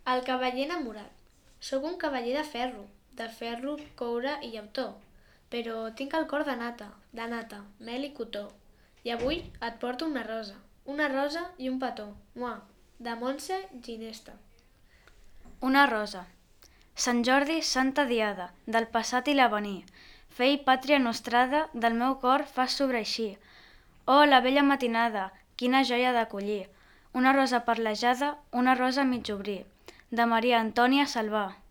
El cavaller enamorat. Sóc un cavaller de ferro, coure i llautó, però tinc el cor de nata, mel i cotó. I avui et porto una rosa i un petó, muà, de Montse Ginesta. Una rosa. Sant Jordi, santa diada, del passat i l'avenir. Fe i pàtria nostrada, del meu cor fas sobreeixir. Oh, la bella matinada, quina joia d'acollir. Una rosa perlejada, una rosa mig obrir. De Maria Antònia Salvà.